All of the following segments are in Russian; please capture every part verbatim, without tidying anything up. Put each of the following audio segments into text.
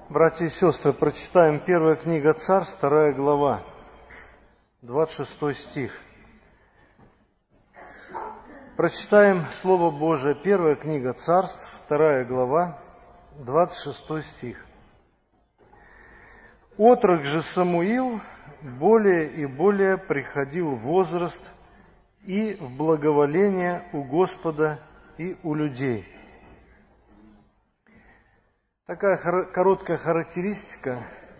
Братья и сестры, прочитаем первая книга Царств, вторая глава, двадцать шестой стих. Прочитаем Слово Божие, первая книга Царств, вторая глава, двадцать шестой стих. «Отрок же Самуил более и более приходил в возраст и в благоволение у Господа и у людей». Такая короткая характеристика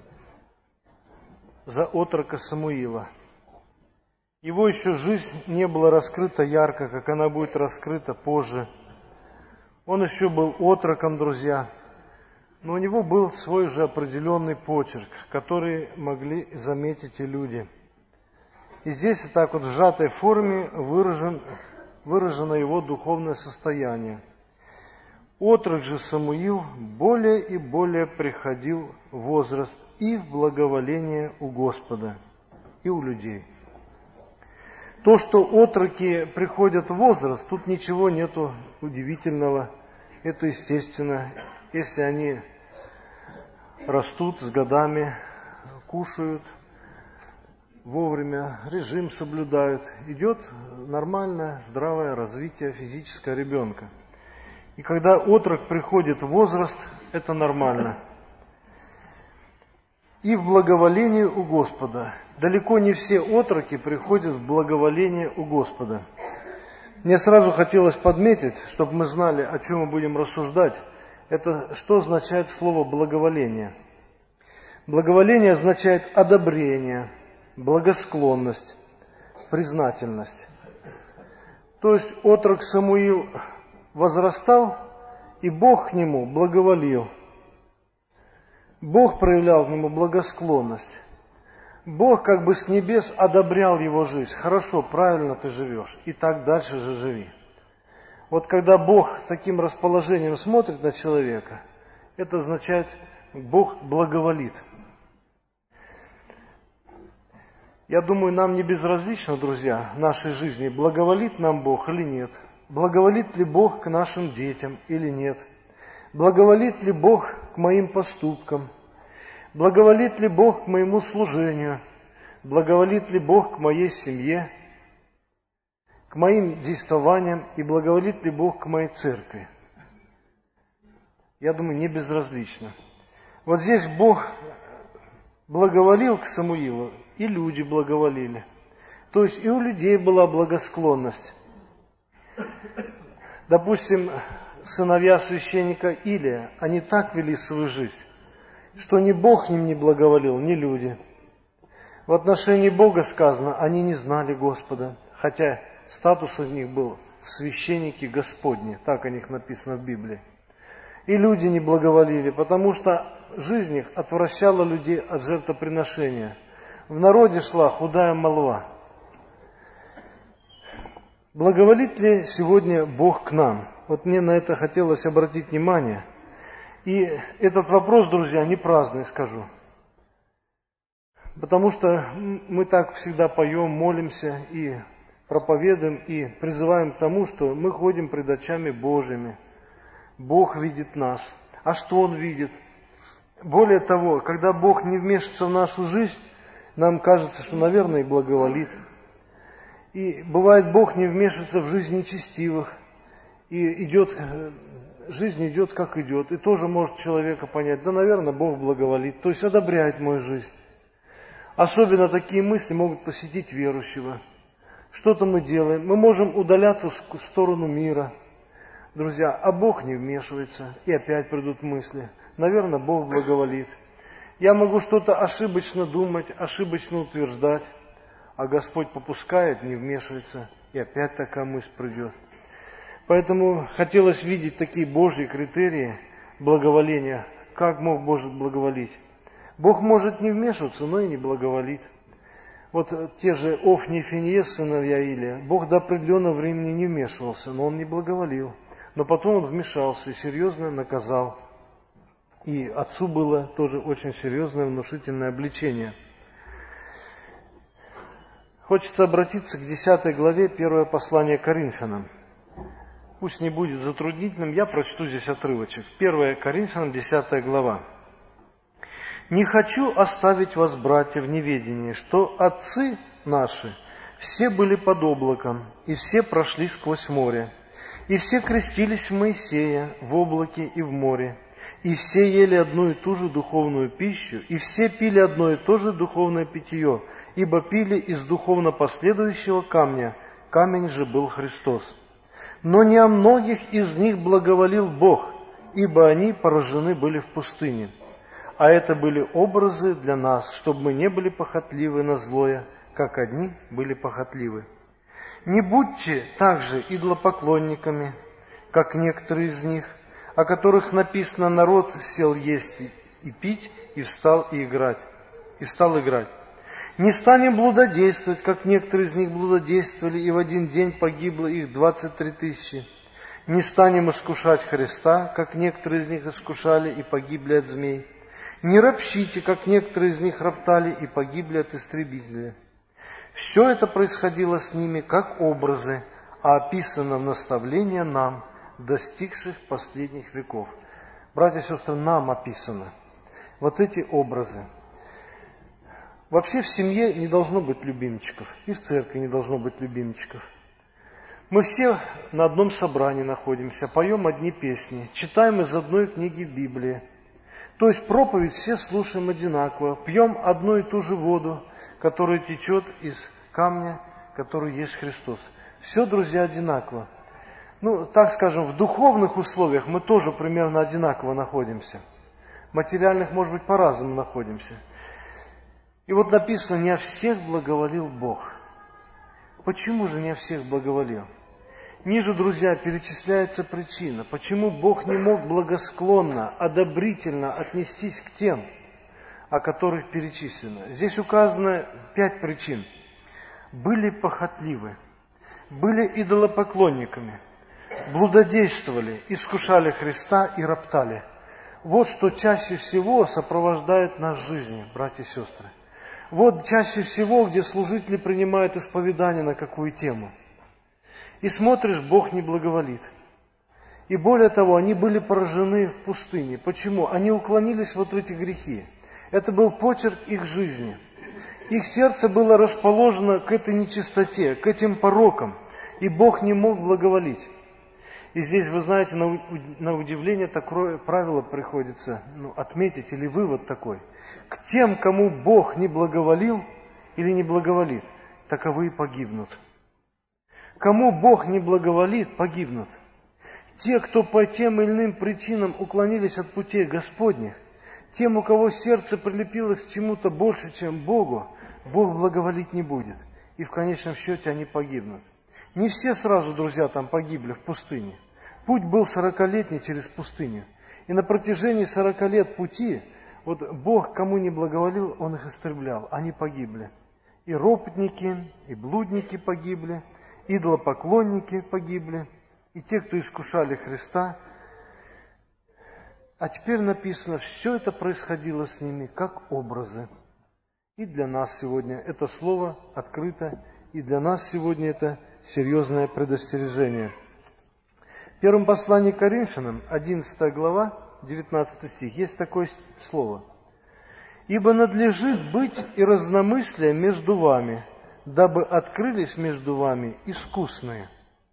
за отрока Самуила. Его еще жизнь не была раскрыта ярко, как она будет раскрыта позже. Он еще был отроком, друзья, но у него был свой же определенный почерк, который могли заметить и люди. И здесь вот так вот в сжатой форме выражен, выражено его духовное состояние. Отрок же Самуил более и более приходил в возраст и в благоволение у Господа и у людей. То, что отроки приходят в возраст, тут ничего нету удивительного. Это естественно, если они растут с годами, кушают вовремя, режим соблюдают, идет нормальное, здравое развитие физическое ребенка. И когда отрок приходит в возраст, это нормально. И в благоволение у Господа. Далеко не все отроки приходят в благоволение у Господа. Мне сразу хотелось подметить, чтобы мы знали, о чем мы будем рассуждать, это что означает слово благоволение. Благоволение означает одобрение, благосклонность, признательность. То есть отрок Самуил возрастал, и Бог к нему благоволил. Бог проявлял к нему благосклонность. Бог как бы с небес одобрял его жизнь. Хорошо, правильно ты живешь, и так дальше же живи. Вот когда Бог с таким расположением смотрит на человека, это означает, Бог благоволит. Я думаю, нам не безразлично, друзья, в нашей жизни, благоволит нам Бог или нет. Благоволит ли Бог к нашим детям или нет? Благоволит ли Бог к моим поступкам? Благоволит ли Бог к моему служению? Благоволит ли Бог к моей семье? К моим действованиям? И благоволит ли Бог к моей церкви? Я думаю, не безразлично. Вот здесь Бог благоволил к Самуилу, и люди благоволили. То есть и у людей была благосклонность. Допустим, сыновья священника Илия, они так вели свою жизнь, что ни Бог им не благоволил, ни люди. В отношении Бога сказано, они не знали Господа, хотя статус у них был священники Господни, так о них написано в Библии. И люди не благоволили, потому что жизнь их отвращала людей от жертвоприношения. В народе шла худая молва. Благоволит ли сегодня Бог к нам? Вот мне на это хотелось обратить внимание. И этот вопрос, друзья, не праздный, скажу. Потому что мы так всегда поем, молимся и проповедуем, и призываем к тому, что мы ходим пред очами Божьими. Бог видит нас. А что Он видит? Более того, когда Бог не вмешивается в нашу жизнь, нам кажется, что, наверное, и благоволит. И бывает, Бог не вмешивается в жизнь нечестивых, и идет, жизнь идет, как идет. И тоже может человека понять, да, наверное, Бог благоволит, то есть одобряет мою жизнь. Особенно такие мысли могут посетить верующего. Что-то мы делаем, мы можем удаляться в сторону мира, друзья, а Бог не вмешивается, и опять придут мысли, наверное, Бог благоволит. Я могу что-то ошибочно думать, ошибочно утверждать, а Господь попускает, не вмешивается, и опять такая мысль придет. Поэтому хотелось видеть такие Божьи критерии благоволения. Как мог Бог благоволить? Бог может не вмешиваться, но и не благоволит. Вот те же Офни и Финеес, сыновья Илия, Бог до определенного времени не вмешивался, но Он не благоволил. Но потом Он вмешался и серьезно наказал. И отцу было тоже очень серьезное внушительное обличение. Хочется обратиться к десятой главе, первое послание Коринфянам. Пусть не будет затруднительным, я прочту здесь отрывочек. первое Коринфянам, десятая глава. Не хочу оставить вас, братья, в неведении, что отцы наши все были под облаком, и все прошли сквозь море, и все крестились в Моисея в облаке и в море, и все ели одну и ту же духовную пищу, и все пили одно и то же духовное питье, ибо пили из духовно последующего камня, камень же был Христос. Но не о многих из них благоволил Бог, ибо они поражены были в пустыне. А это были образы для нас, чтобы мы не были похотливы на злое, как одни были похотливы. Не будьте также идолопоклонниками, как некоторые из них, о которых написано: народ сел есть и пить, и встал и играть, и стал играть. Не станем блудодействовать, как некоторые из них блудодействовали, и в один день погибло их двадцать три тысячи. Не станем искушать Христа, как некоторые из них искушали и погибли от змей. Не ропщите, как некоторые из них роптали и погибли от истребителя. Все это происходило с ними как образы, а описано в наставлении нам, достигших последних веков. Братья и сестры, нам описано вот эти образы. Вообще в семье не должно быть любимчиков, и в церкви не должно быть любимчиков. Мы все на одном собрании находимся, поем одни песни, читаем из одной книги Библии. То есть проповедь все слушаем одинаково, пьем одну и ту же воду, которая течет из камня, который есть Христос. Все, друзья, одинаково. Ну, так скажем, в духовных условиях мы тоже примерно одинаково находимся. Материальных, может быть, по-разному находимся. И вот написано: не о всех благоволил Бог. Почему же не о всех благоволил? Ниже, друзья, перечисляется причина, почему Бог не мог благосклонно, одобрительно отнестись к тем, о которых перечислено. Здесь указано пять причин. Были похотливы, были идолопоклонниками, блудодействовали, искушали Христа и роптали. Вот что чаще всего сопровождает нас в жизни, братья и сестры. Вот чаще всего, где служители принимают исповедание на какую тему. И смотришь, Бог не благоволит. И более того, они были поражены в пустыне. Почему? Они уклонились вот в эти грехи. Это был почерк их жизни. Их сердце было расположено к этой нечистоте, к этим порокам. И Бог не мог благоволить. И здесь, вы знаете, на, на удивление такое правило приходится ну, отметить, или вывод такой. К тем, кому Бог не благоволил или не благоволит, таковые погибнут. Кому Бог не благоволит, погибнут. Те, кто по тем или иным причинам уклонились от путей Господних, тем, у кого сердце прилепилось к чему-то больше, чем Богу, Бог благоволить не будет. И в конечном счете они погибнут. Не все сразу, друзья, там погибли в пустыне. Путь был сорокалетний через пустыню. И на протяжении сорока лет пути, вот Бог кому не благоволил, Он их истреблял. Они погибли. И ропотники, и блудники погибли, идолопоклонники погибли, и те, кто искушали Христа. А теперь написано, все это происходило с ними как образы. И для нас сегодня это слово открыто, и для нас сегодня это серьезное предостережение. В первом послании к Коринфянам, одиннадцатая глава, девятнадцатый стих, есть такое слово. «Ибо надлежит быть и разномыслие между вами, дабы открылись между вами искусные».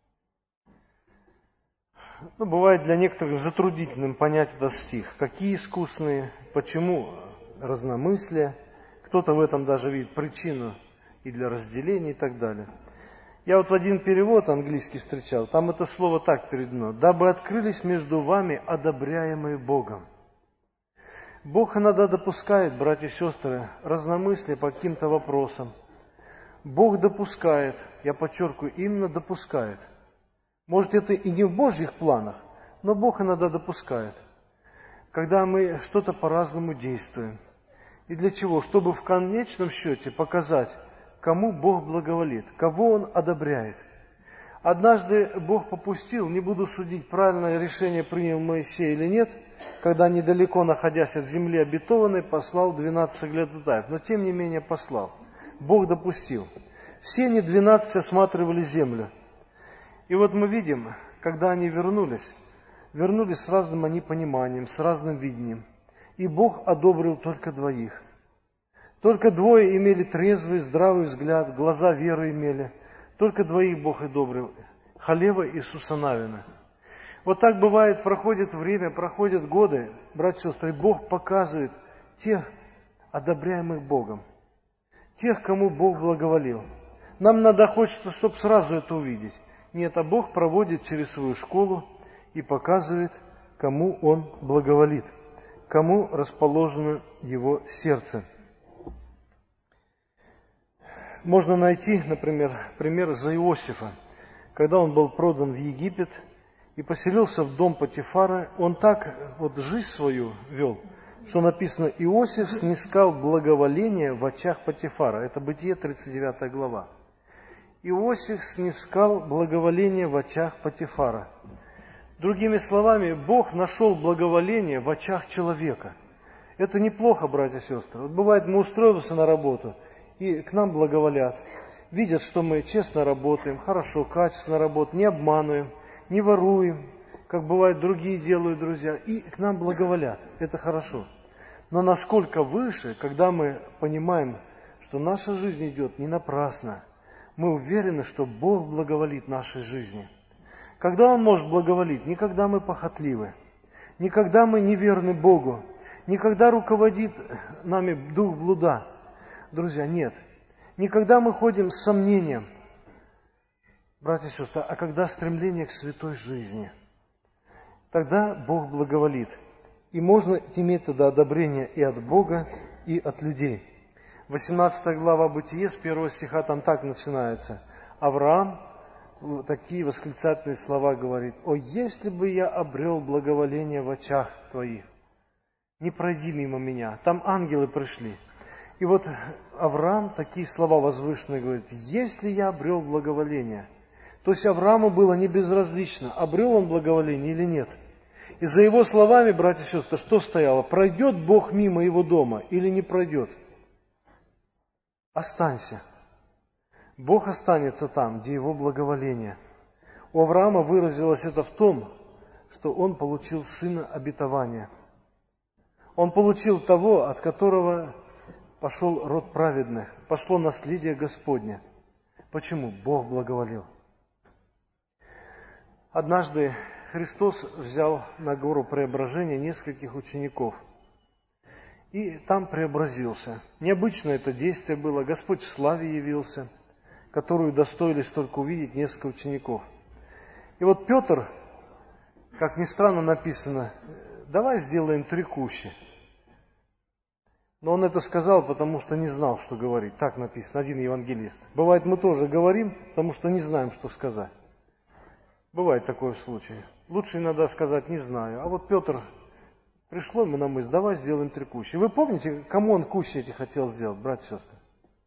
Ну, бывает для некоторых затруднительным понять этот стих. Какие искусные, почему разномыслие. Кто-то в этом даже видит причину и для разделения и так далее. Я вот в один перевод английский встречал, там это слово так переведено: «Дабы открылись между вами одобряемые Богом». Бог иногда допускает, братья и сестры, разномыслие по каким-то вопросам. Бог допускает, я подчеркиваю, именно допускает. Может, это и не в Божьих планах, но Бог иногда допускает, когда мы что-то по-разному действуем. И для чего? Чтобы в конечном счете показать, кому Бог благоволит, кого Он одобряет. Однажды Бог попустил, не буду судить, правильное решение принял Моисей или нет, когда недалеко, находясь от земли обетованной, послал двенадцать соглядатаев, но тем не менее послал. Бог допустил. Все они двенадцать осматривали землю. И вот мы видим, когда они вернулись, вернулись с разным они пониманием, с разным видением. И Бог одобрил только двоих. Только двое имели трезвый, здравый взгляд, глаза веры имели. Только двоих Бог одобрил. Халева и Сусанавина. Вот так бывает, проходит время, проходят годы, братья и сестры, и Бог показывает тех, одобряемых Богом, тех, кому Бог благоволил. Нам надо, хочется, чтобы сразу это увидеть. Нет, а Бог проводит через свою школу и показывает, кому Он благоволит, кому расположено Его сердце. Можно найти, например, пример за Иосифа. Когда он был продан в Египет и поселился в дом Потифара, он так вот жизнь свою вел, что написано: Иосиф снискал благоволение в очах Потифара. Это Бытие, тридцать девятая глава. Иосиф снискал благоволение в очах Потифара. Другими словами, Бог нашел благоволение в очах человека. Это неплохо, братья и сестры. Вот бывает, мы устроимся на работу, и к нам благоволят. Видят, что мы честно работаем, хорошо, качественно работаем, не обманываем, не воруем, как бывает другие делают, друзья, и к нам благоволят. Это хорошо. Но насколько выше, когда мы понимаем, что наша жизнь идет не напрасно, мы уверены, что Бог благоволит нашей жизни. Когда Он может благоволить? Не когда мы похотливы, не когда мы неверны Богу, не когда руководит нами дух блуда. Друзья, нет. Не когда мы ходим с сомнением, братья и сестры, а когда стремление к святой жизни. Тогда Бог благоволит. И можно иметь тогда одобрение и от Бога, и от людей. восемнадцатая глава Бытие, с первого стиха там так начинается. Авраам такие восклицательные слова говорит: «О, если бы я обрел благоволение в очах Твоих, не пройди мимо меня». Там ангелы пришли. И вот Авраам такие слова возвышенные говорит: «Если я обрел благоволение». То есть Аврааму было не безразлично, обрел он благоволение или нет. И за его словами, братья и сестры, что стояло? Пройдет Бог мимо его дома или не пройдет? Останься. Бог останется там, где его благоволение. У Авраама выразилось это в том, что он получил сына обетования. Он получил того, от которого пошел род праведных, пошло наследие Господне. Почему? Бог благоволил. Однажды Христос взял на гору преображения нескольких учеников и там преобразился. Необычное это действие было. Господь в славе явился, которую удостоились только увидеть несколько учеников. И вот Петр, как ни странно написано, давай сделаем три кущи. Но он это сказал, потому что не знал, что говорить. Так написано, один евангелист. Бывает, мы тоже говорим, потому что не знаем, что сказать. Бывает такое случай. Лучше иногда сказать «не знаю». А вот Петр, пришло ему на мысль: давай сделаем три кущи. Вы помните, кому он кущи эти хотел сделать, братья и сестры?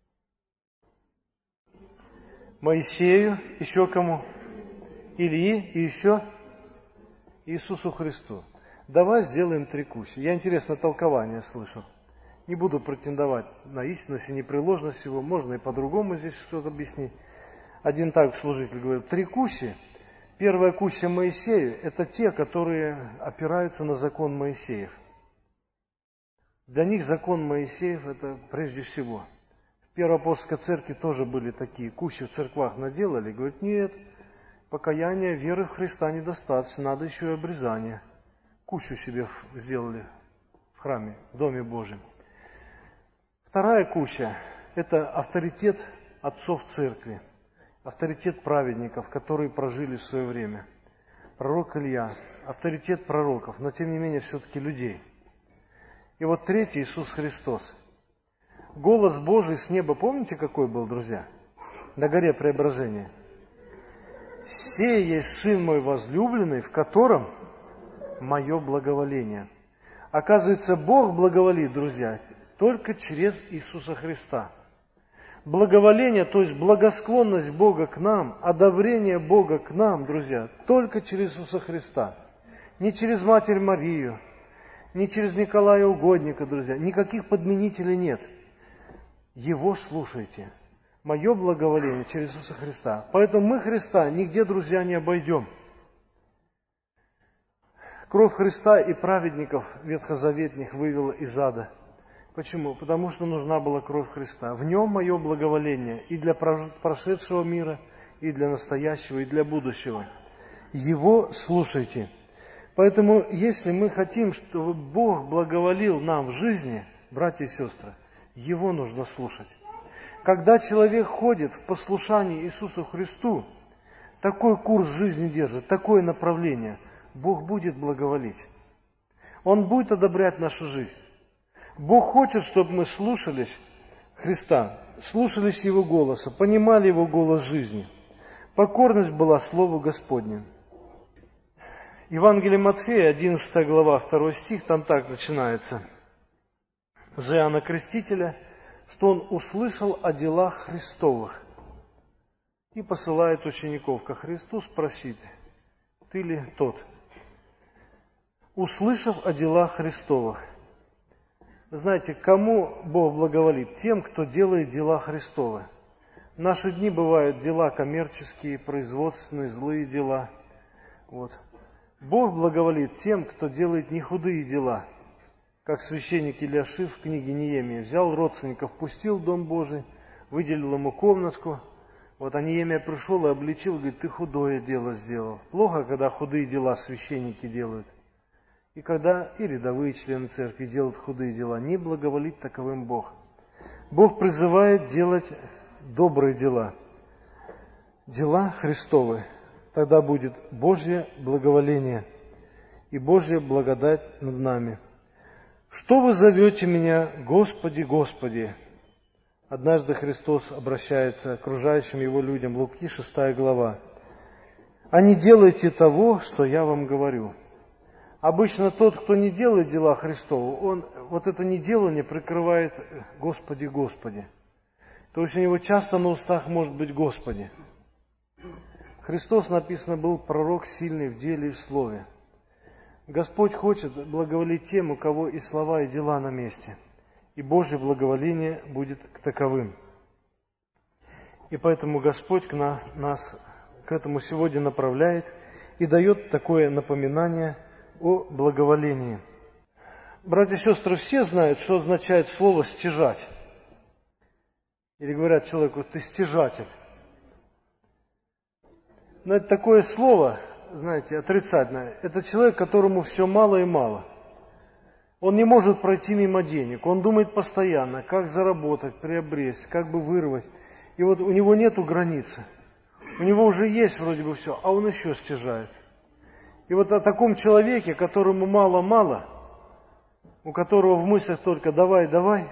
Моисею, еще кому? Ильи и еще Иисусу Христу. Давай сделаем три кущи. Я интересное толкование слышу. Не буду претендовать на истинность и непреложность его. Можно и по-другому здесь что-то объяснить. Один так служитель говорит: три кущи. Первая куща Моисею – это те, которые опираются на закон Моисеев. Для них закон Моисеев – это прежде всего. В Первой апостольской церкви тоже были такие кущи в церквах наделали. Говорят: нет, покаяния веры в Христа недостаточно, надо еще и обрезание. Кущу себе сделали в храме, в Доме Божьем. Вторая куща – это авторитет отцов церкви, авторитет праведников, которые прожили в свое время. Пророк Илья, авторитет пророков, но тем не менее все-таки людей. И вот третий – Иисус Христос. Голос Божий с неба, помните, какой был, друзья? На горе Преображения. «Сей есть Сын мой возлюбленный, в котором мое благоволение». Оказывается, Бог благоволит, друзья, только через Иисуса Христа. Благоволение, то есть благосклонность Бога к нам, одобрение Бога к нам, друзья, только через Иисуса Христа. Не через Матерь Марию, не через Николая Угодника, друзья. Никаких подменителей нет. Его слушайте. Мое благоволение через Иисуса Христа. Поэтому мы Христа нигде, друзья, не обойдем. Кровь Христа и праведников ветхозаветных вывела из ада. Почему? Потому что нужна была кровь Христа. В нем мое благоволение и для прошедшего мира, и для настоящего, и для будущего. Его слушайте. Поэтому, если мы хотим, чтобы Бог благоволил нам в жизни, братья и сестры, Его нужно слушать. Когда человек ходит в послушании Иисусу Христу, такой курс жизни держит, такое направление, Бог будет благоволить. Он будет одобрять нашу жизнь. Бог хочет, чтобы мы слушались Христа, слушались Его голоса, понимали Его голос жизни. Покорность была Слову Господню. Евангелие Матфея, одиннадцатая глава, второй стих, там так начинается. За Иоанна Крестителя, что он услышал о делах Христовых и посылает учеников ко Христу спросить, ты ли тот? Услышав о делах Христовых. Вы знаете, кому Бог благоволит? Тем, кто делает дела Христовы. В наши дни бывают дела коммерческие, производственные, злые дела. Вот. Бог благоволит тем, кто делает не худые дела. Как священник Илиашив в книге Неемия взял родственников, впустил в Дом Божий, выделил ему комнатку. Вот а Неемия пришел и обличил, говорит, ты худое дело сделал. Плохо, когда худые дела священники делают. И когда и рядовые члены церкви делают худые дела, не благоволит таковым Бог. Бог призывает делать добрые дела, дела Христовы. Тогда будет Божье благоволение и Божья благодать над нами. Что вы зовете меня, Господи, Господи? Однажды Христос обращается к окружающим Его людям, Луки, шестая глава. А не делайте того, что я вам говорю. Обычно тот, кто не делает дела Христовы, он вот это неделание прикрывает Господи, Господи. То есть у него часто на устах может быть Господи. Христос, написано, был пророк сильный в деле и в слове. Господь хочет благоволить тем, у кого и слова, и дела на месте. И Божье благоволение будет к таковым. И поэтому Господь к нас, нас к этому сегодня направляет и дает такое напоминание о благоволении. Братья и сестры, все знают, что означает слово «стяжать». Или говорят человеку, ты стяжатель. Но это такое слово, знаете, отрицательное. Это человек, которому все мало и мало. Он не может пройти мимо денег. Он думает постоянно, как заработать, приобрести, как бы вырвать. И вот у него нету границы. У него уже есть вроде бы все, а он еще стяжает. И вот о таком человеке, которому мало-мало, у которого в мыслях только «давай, давай»,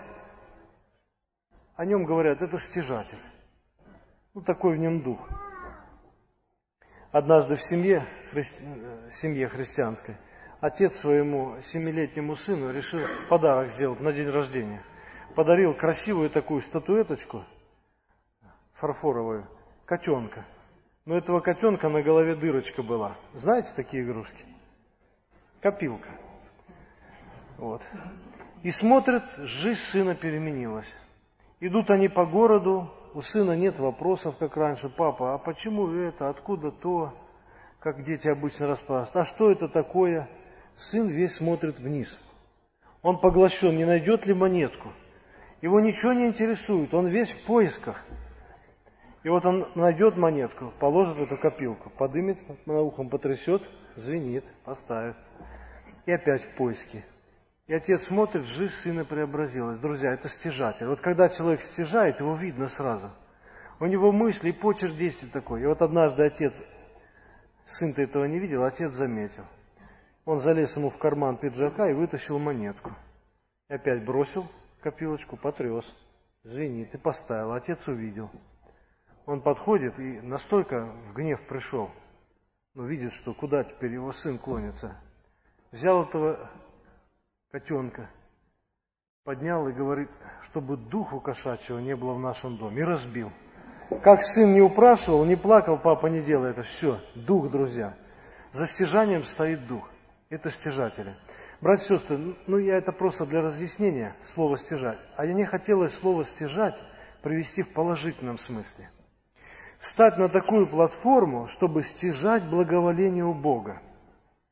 о нем говорят, это стяжатель. Ну, такой в нем дух. Однажды в семье, хри... семье христианской отец своему семилетнему сыну решил подарок сделать на день рождения. Подарил красивую такую статуэточку, фарфоровую, котенка. Но у этого котенка на голове дырочка была. Знаете такие игрушки? Копилка. Вот. И смотрят, жизнь сына переменилась. Идут они по городу, у сына нет вопросов, как раньше. Папа, а почему это, откуда то? Как дети обычно расспрашивают. А что это такое? Сын весь смотрит вниз. Он поглощен, не найдет ли монетку. Его ничего не интересует, он весь в поисках. И вот он найдет монетку, положит в эту копилку, подымет, на ухом потрясет, звенит, поставит. И опять в поиске. И отец смотрит, жизнь сына преобразилась. Друзья, это стяжатель. Вот когда человек стяжает, его видно сразу. У него мысли и почерк действий такой. И вот однажды отец, сын-то этого не видел, отец заметил. Он залез ему в карман пиджака и вытащил монетку. И опять бросил копилочку, потряс, звенит и поставил. Отец увидел. Он подходит и настолько в гнев пришел. Ну, видит, что куда теперь его сын клонится. Взял этого котенка, поднял и говорит, чтобы духу кошачьего не было в нашем доме. И разбил. Как сын не упрашивал, не плакал, папа не делай это. Все, дух, друзья. За стяжанием стоит дух. Это стяжатели. Братья и сестры, ну я это просто для разъяснения, слово стяжать. А я не хотелось слово стяжать привести в положительном смысле. Встать на такую платформу, чтобы стяжать благоволение у Бога.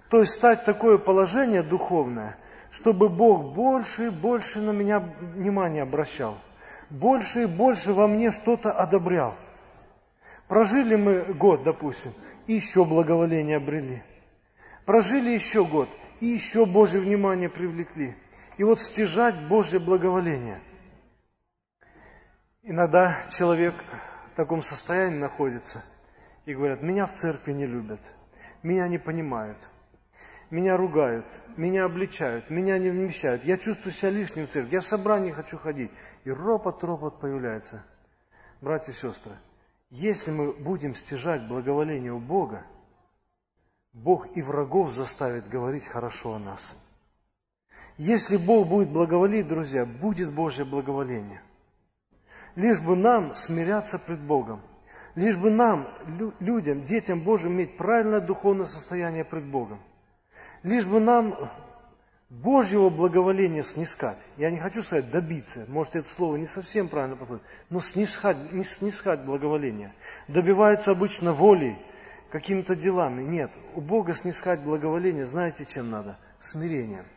То есть стать в такое положение духовное, чтобы Бог больше и больше на меня внимание обращал. Больше и больше во мне что-то одобрял. Прожили мы год, допустим, и еще благоволение обрели. Прожили еще год, и еще Божье внимание привлекли. И вот стяжать Божье благоволение. Иногда человек в таком состоянии находится, и говорят, меня в церкви не любят, меня не понимают, меня ругают, меня обличают, меня не вмещают, я чувствую себя лишним в церкви, я в собрание хочу ходить. И ропот-ропот появляется. Братья и сестры, если мы будем стяжать благоволение у Бога, Бог и врагов заставит говорить хорошо о нас. Если Бог будет благоволить, друзья, будет Божье благоволение. Лишь бы нам смиряться пред Богом. Лишь бы нам, людям, детям Божьим, иметь правильное духовное состояние пред Богом. Лишь бы нам Божьего благоволения снискать. Я не хочу сказать добиться, может, это слово не совсем правильно подходит, но снискать, не снискать благоволение. Добивается обычно волей, какими-то делами. Нет, у Бога снискать благоволение, знаете, чем надо? Смирением.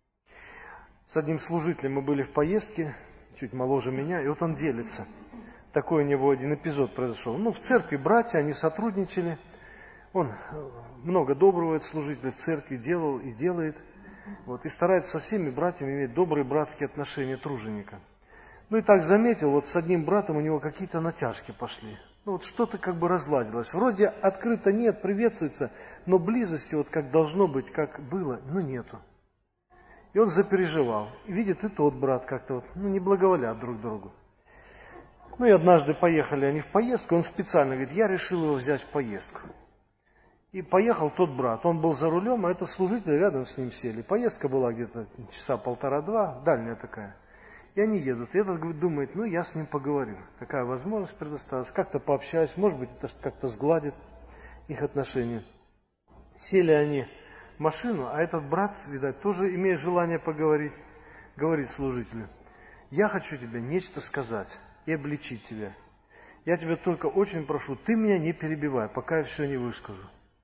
С одним служителем мы были в поездке, чуть моложе меня, и вот он делится. Такой у него один эпизод произошел. Ну, в церкви братья, они сотрудничали. Он много доброго от служителя в церкви делал и делает. Вот, и старается со всеми братьями иметь добрые братские отношения труженика. Ну и так заметил, вот с одним братом у него какие-то натяжки пошли. Ну вот что-то как бы разладилось. Вроде открыто нет, приветствуется, но близости вот как должно быть, как было, ну нету. И он запереживал. И видит, и тот брат как-то вот, ну, не благоволят друг другу. Ну и однажды поехали они в поездку, он специально говорит, я решил его взять в поездку. И поехал тот брат, он был за рулем, а этот служитель рядом с ним сели. Поездка была где-то часа полтора-два, дальняя такая. И они едут. И этот думает, ну я с ним поговорю. Какая возможность предоставилась, как-то пообщаюсь, может быть это как-то сгладит их отношения. Сели они в машину, а этот брат, видать, тоже имеет желание поговорить, говорит служителю, я хочу тебе нечто сказать и обличить тебя. Я тебя только очень прошу, ты меня не перебивай, пока я все не выскажу.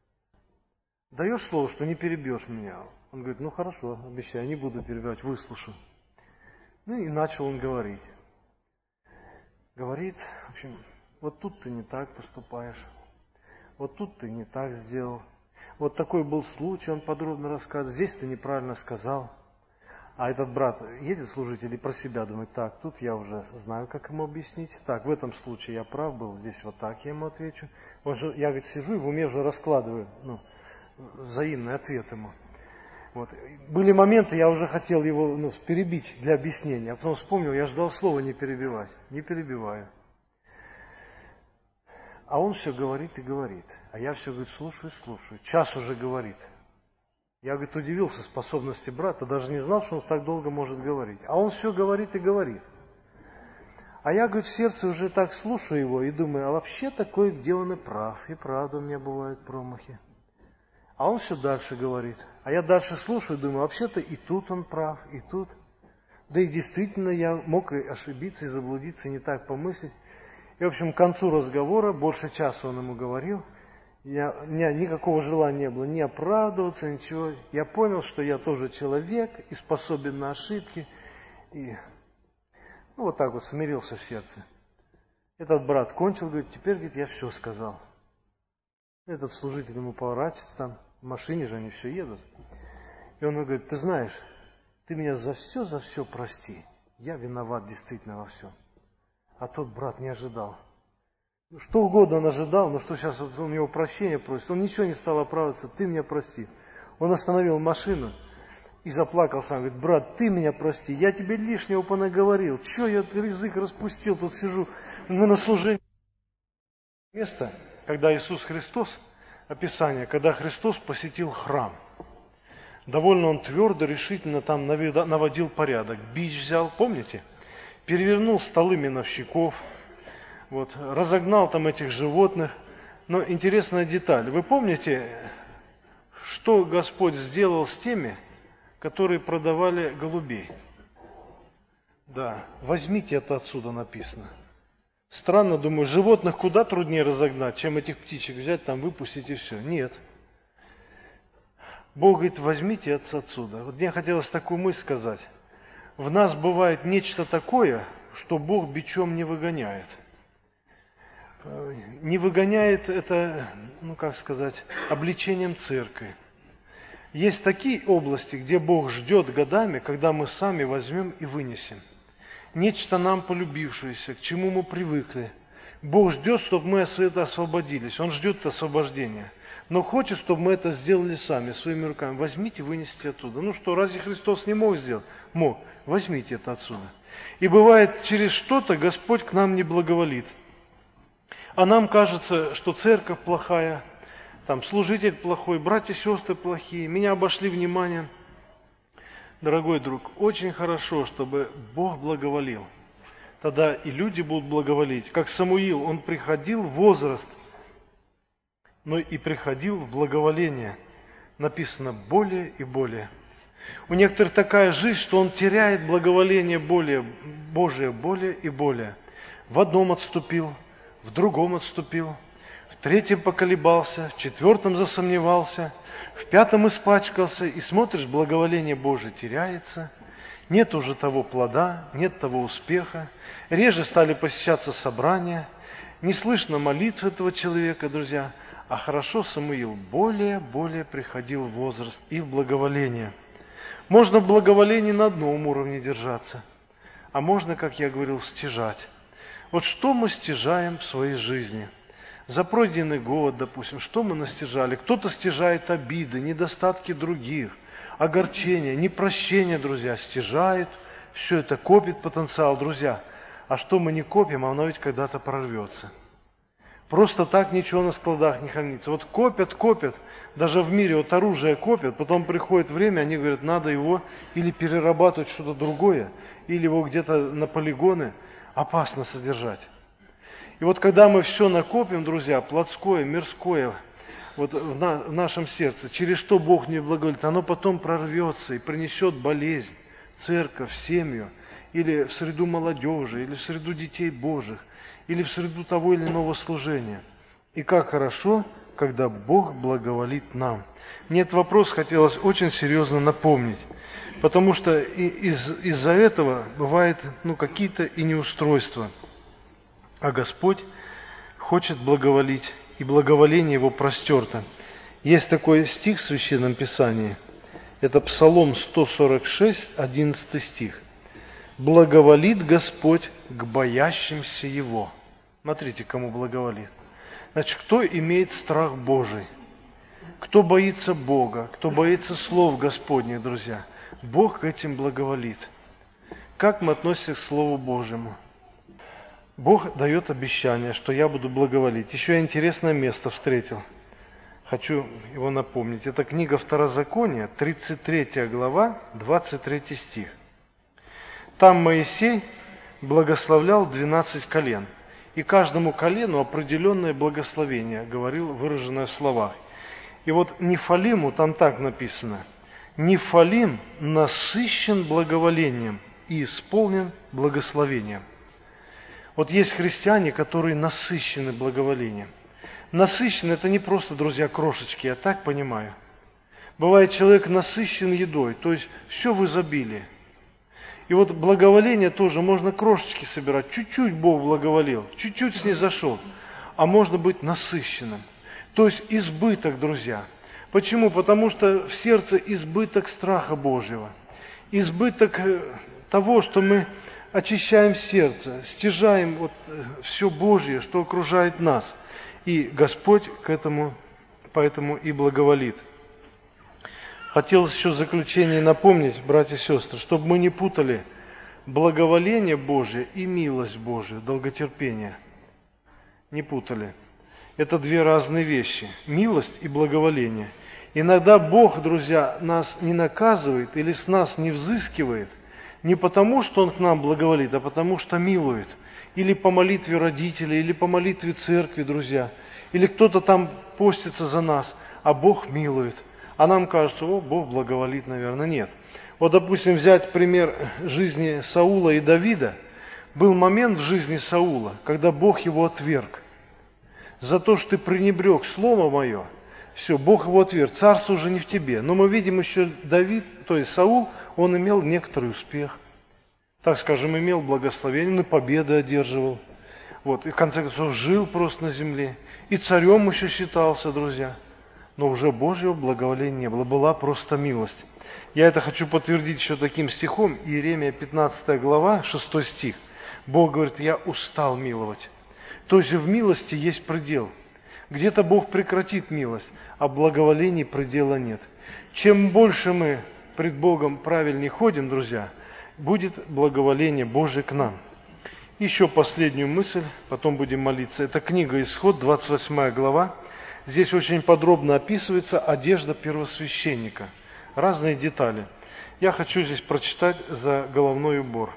Даешь слово, что не перебьешь меня? Он говорит, ну хорошо, обещаю, не буду перебивать, выслушаю. Ну и начал он говорить. Говорит, в общем, вот тут ты не так поступаешь, вот тут ты не так сделал. Вот такой был случай, он подробно рассказывает, здесь ты неправильно сказал. А этот брат едет служитель и про себя думает, так, тут я уже знаю, как ему объяснить. Так, в этом случае я прав был, здесь вот так я ему отвечу. Он же, я, говорит, сижу и в уме уже раскладываю, ну, взаимный ответ ему. Вот. Были моменты, я уже хотел его ну, перебить для объяснения, а потом вспомнил, я ждал слова не перебивать. Не перебиваю. А он все говорит и говорит. А я все, говорит, слушаю, слушаю. Час уже говорит. Я, говорит, удивился способности брата, даже не знал, что он так долго может говорить. А он все говорит и говорит. А я, говорит, в сердце уже так слушаю его и думаю, а вообще такой, где он и прав. И правда у меня бывают промахи. А он все дальше говорит. А я дальше слушаю, думаю, вообще-то и тут он прав, и тут. Да и действительно я мог и ошибиться, и заблудиться, и не так помыслить. И, в общем, к концу разговора, больше часа он ему говорил, я, у меня никакого желания не было ни оправдываться, ничего. Я понял, что я тоже человек и способен на ошибки. И ну, вот так вот смирился в сердце. Этот брат кончил, говорит, теперь, говорит, я все сказал. Этот служитель ему поворачивается, там в машине же они все едут. И он ему говорит, ты знаешь, ты меня за все, за все прости. Я виноват действительно во всем. А тот брат не ожидал. Что угодно он ожидал, но что сейчас он у него прощения просит. Он ничего не стал оправдываться, ты меня прости. Он остановил машину и заплакал сам. Говорит, брат, ты меня прости, я тебе лишнего понаговорил. Че я язык распустил, тут сижу на служении. Место, когда Иисус Христос, описание, когда Христос посетил храм. Довольно он твердо, решительно там наводил порядок. Бич взял, помните? Перевернул столы миновщиков, вот, разогнал там этих животных. Но интересная деталь. Вы помните, что Господь сделал с теми, которые продавали голубей? Да, возьмите это отсюда написано. Странно, думаю, животных куда труднее разогнать, чем этих птичек взять, там выпустить и все. Нет. Бог говорит, возьмите это отсюда. Вот мне хотелось такую мысль сказать. В нас бывает нечто такое, что Бог бичом не выгоняет. Не выгоняет это, ну как сказать, обличением церкви. Есть такие области, где Бог ждет годами, когда мы сами возьмем и вынесем. Нечто нам полюбившееся, к чему мы привыкли. Бог ждет, чтобы мы от этого освободились. Он ждет освобождения. Но хочет, чтобы мы это сделали сами, своими руками. Возьмите, вынесите оттуда. Ну что, разве Христос не мог сделать? Мог. Возьмите это отсюда. И бывает, через что-то Господь к нам не благоволит. А нам кажется, что церковь плохая, там служитель плохой, братья и сестры плохие, меня обошли вниманием. Дорогой друг, очень хорошо, чтобы Бог благоволил. Тогда и люди будут благоволить. Как Самуил, он приходил в возраст, но и приходил в благоволение. Написано более и более. У некоторых такая жизнь, что он теряет благоволение более, Божие более и более. В одном отступил, в другом отступил, в третьем поколебался, в четвертом засомневался, в пятом испачкался, и смотришь, благоволение Божие теряется, нет уже того плода, нет того успеха, реже стали посещаться собрания, не слышно молитв этого человека, друзья, а хорошо Самуил более-более приходил в возраст и в благоволение. Можно в благоволении на одном уровне держаться, а можно, как я говорил, стяжать. Вот что мы стяжаем в своей жизни? За пройденный год, допустим, что мы настяжали? Кто-то стяжает обиды, недостатки других, огорчения, непрощения, друзья, стяжает. Все это копит потенциал, друзья. А что мы не копим, оно ведь когда-то прорвется. Просто так ничего на складах не хранится. Вот копят, копят, даже в мире вот оружие копят, потом приходит время, они говорят, надо его или перерабатывать что-то другое, или его где-то на полигоны опасно содержать. И вот когда мы все накопим, друзья, плотское, мирское, вот в, на, в нашем сердце, через что Бог не благоволит, оно потом прорвется и принесет болезнь в церковь, в семью, или в среду молодежи, или в среду детей Божьих, или в среду того или иного служения. И как хорошо, когда Бог благоволит нам. Мне этот вопрос хотелось очень серьезно напомнить, потому что из, из-за этого бывают ну, какие-то и неустройства. А Господь хочет благоволить, и благоволение Его простерто. Есть такой стих в Священном Писании, это Псалом сто сорок шесть, одиннадцатый стих. «Благоволит Господь к боящимся Его». Смотрите, кому благоволит. Значит, кто имеет страх Божий? Кто боится Бога? Кто боится слов Господних, друзья? Бог к этим благоволит. Как мы относимся к Слову Божьему? Бог дает обещание, что я буду благоволить. Еще я интересное место встретил. Хочу его напомнить. Это книга Второзакония, тридцать третья глава, двадцать третий стих. Там Моисей благословлял двенадцать колен. И каждому колену определенное благословение, говорил, выраженное в словах. И вот Нефалиму там так написано. Нефалим насыщен благоволением и исполнен благословением. Вот есть христиане, которые насыщены благоволением. Насыщен – это не просто, друзья, крошечки, я так понимаю. Бывает, человек насыщен едой, то есть все в изобилии. И вот благоволение тоже можно крошечки собирать. Чуть-чуть Бог благоволил, чуть-чуть снизошел. А можно быть насыщенным. То есть избыток, друзья. Почему? Потому что в сердце избыток страха Божьего. Избыток того, что мы очищаем сердце, стяжаем вот все Божье, что окружает нас. И Господь к этому, поэтому и благоволит. Хотелось еще в заключение напомнить, братья и сестры, чтобы мы не путали благоволение Божие и милость Божию, долготерпение. Не путали. Это две разные вещи. Милость и благоволение. Иногда Бог, друзья, нас не наказывает или с нас не взыскивает не потому, что Он к нам благоволит, а потому, что милует. Или по молитве родителей, или по молитве церкви, друзья. Или кто-то там постится за нас, а Бог милует. А нам кажется, о, Бог благоволит, наверное, нет. Вот, допустим, взять пример жизни Саула и Давида. Был момент в жизни Саула, когда Бог его отверг. За то, что ты пренебрег Слово Мое, Все, Бог его отверг, царство уже не в тебе. Но мы видим еще Давид, то есть Саул, он имел некоторый успех. Так скажем, имел благословение, он и победы одерживал. Вот, и в конце концов жил просто на земле. И царем еще считался, друзья. Но уже Божьего благоволения не было, была просто милость. Я это хочу подтвердить еще таким стихом. Иеремия пятнадцатая глава, шестой стих. Бог говорит, я устал миловать. То есть в милости есть предел. Где-то Бог прекратит милость, а благоволений предела нет. Чем больше мы пред Богом правильнее ходим, друзья, будет благоволение Божие к нам. Еще последнюю мысль, потом будем молиться. Это книга Исход, двадцать восьмая глава. Здесь очень подробно описывается одежда первосвященника. Разные детали. Я хочу здесь прочитать за головной убор.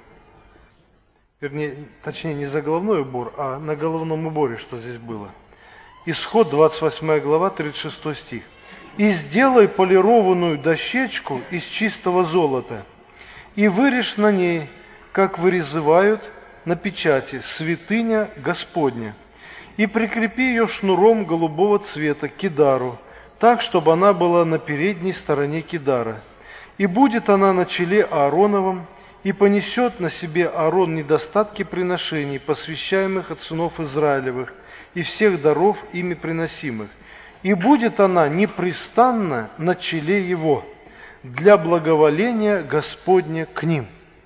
Вернее, точнее, не за головной убор, а на головном уборе, что здесь было. Исход, двадцать восьмая глава, тридцать шестой стих. «И сделай полированную дощечку из чистого золота, и вырежь на ней, как вырезывают на печати, святыня Господня, и прикрепи ее шнуром голубого цвета к кидару, так, чтобы она была на передней стороне кидара. И будет она на челе Аароновом, и понесет на себе Аарон недостатки приношений, посвящаемых от сынов Израилевых, и всех даров ими приносимых. И будет она непрестанно на челе его, для благоволения Господня к ним».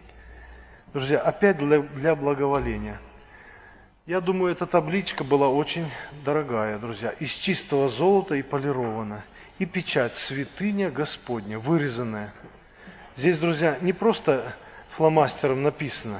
Друзья, опять для, для благоволения. Я думаю, эта табличка была очень дорогая, друзья, из чистого золота и полирована. И печать «Святыня Господня», вырезанная. Здесь, друзья, не просто фломастером написано,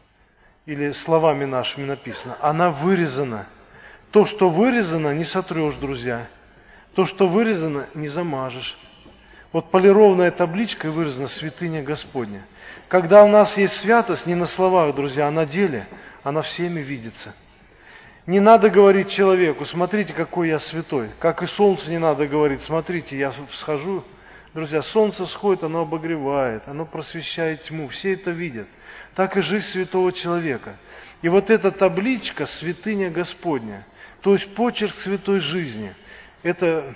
или словами нашими написано, она вырезана. То, что вырезано, не сотрешь, друзья. То, что вырезано, не замажешь. Вот полированная табличка вырезана «Святыня Господня». Когда у нас есть святость, не на словах, друзья, а на деле, она всеми видится. Не надо говорить человеку, смотрите, какой я святой. Как и солнце не надо говорить, смотрите, я всхожу. Друзья, солнце сходит, оно обогревает, оно просвещает тьму, все это видят. Так и жизнь святого человека. И вот эта табличка «Святыня Господня», то есть почерк святой жизни, это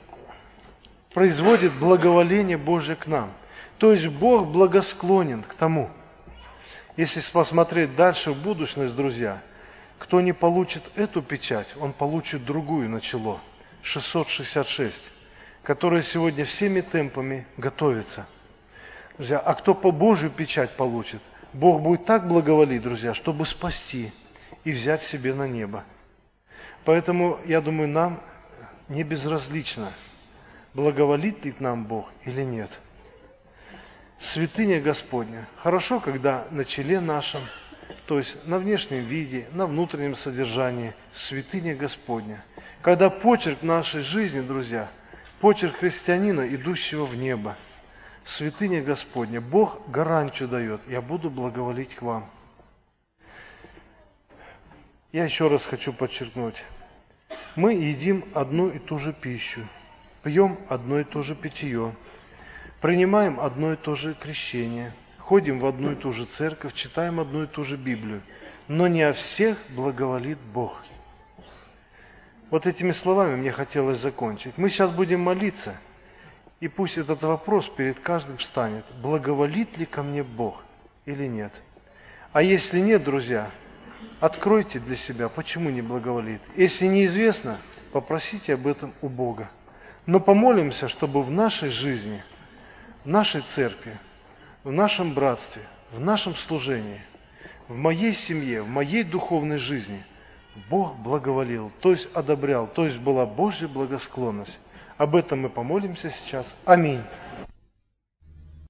производит благоволение Божие к нам. То есть Бог благосклонен к тому. Если посмотреть дальше в будущность, друзья, кто не получит эту печать, он получит другую на чело, шестьсот шестьдесят шесть, которая сегодня всеми темпами готовится. Друзья, а кто по Божью печать получит, Бог будет так благоволить, друзья, чтобы спасти и взять себе на небо. Поэтому, я думаю, нам не безразлично, благоволит ли нам Бог или нет. Святыня Господня. Хорошо, когда на челе нашем, то есть на внешнем виде, на внутреннем содержании, святыня Господня. Когда почерк нашей жизни, друзья, почерк христианина, идущего в небо, святыня Господня. Бог гарантию дает, я буду благоволить к вам. Я еще раз хочу подчеркнуть. Мы едим одну и ту же пищу, пьем одно и то же питье, принимаем одно и то же крещение, ходим в одну и ту же церковь, читаем одну и ту же Библию, но не о всех благоволит Бог. Вот этими словами мне хотелось закончить. Мы сейчас будем молиться, и пусть этот вопрос перед каждым встанет, благоволит ли ко мне Бог или нет. А если нет, друзья, откройте для себя, почему не благоволит. Если неизвестно, попросите об этом у Бога. Но помолимся, чтобы в нашей жизни, в нашей церкви, в нашем братстве, в нашем служении, в моей семье, в моей духовной жизни Бог благоволил, то есть одобрял, то есть была Божья благосклонность. Об этом мы помолимся сейчас. Аминь.